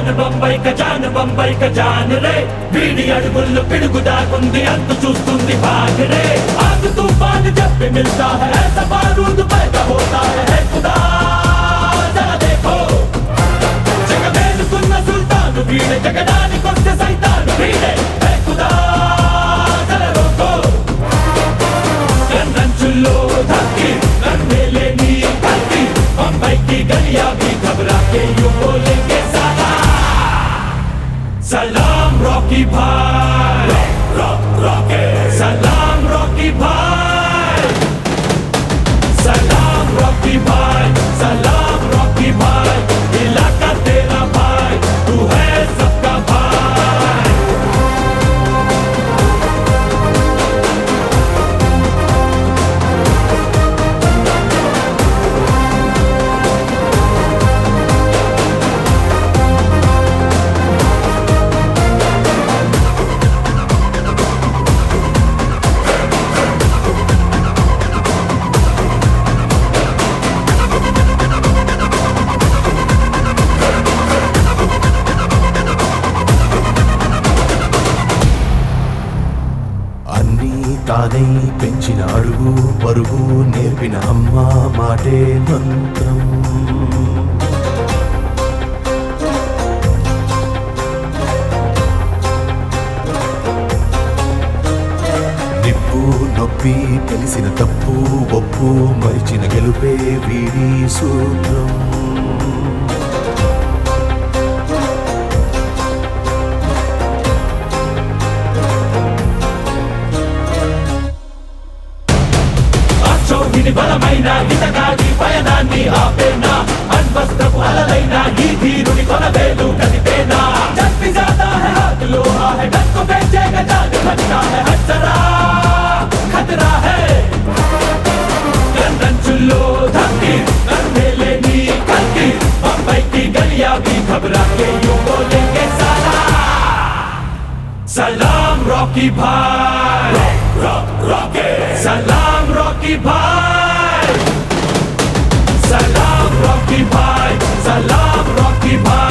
बंबई का जान रे వీడి అడుగుల్లో పిడుగు దాగుంది అంతు చూస్తుంది భాగరే आग तूफान जब भी मिलता है ऐसा बारूद पैदा होता है खुदा जरा देखो जगमेలుకున్న సుల్తాను వీడే జగడానికొస్తే సైతాను వీడే खुदा जरा रोको రంచుల్లో धक्की करने लेनी गलती बंबई की गलियां भी घबरा के यूं बोलेंगे सलाम रॉकी भाई रॉकी सलाम रॉकी भाई सलाम रॉकी भाई सलाम रॉकी भाई इलाका तेरा भाई तू है सबका भाई తానై పెంచిన అడుగు పరుగు నేర్పిన అమ్మ మాటే మంత్రం నిప్పు నొప్పి తెలిసిన తప్పు ఒప్పు మరిచిన గెలుపే వీడి సూత్రం బలమైన హితగాడి పయనాన్ని ఆపేనా అన్వస్త్రపు అలలైన ఈ ధీరుని కొనవేలు కదిపేనా जब भी जाता है हाथ लोहा है डर को बेचेगा जान बचता है हर जरा खतरा है రంచుల్లో धक्की करने लेनी गलती बंबई की गलियां भी घबरा के यूं बोलेंगे सलाम रॉकी भाई रॉकी सलाम रॉकी भाई सलाम रॉकी भाई सलाम रॉकी भाई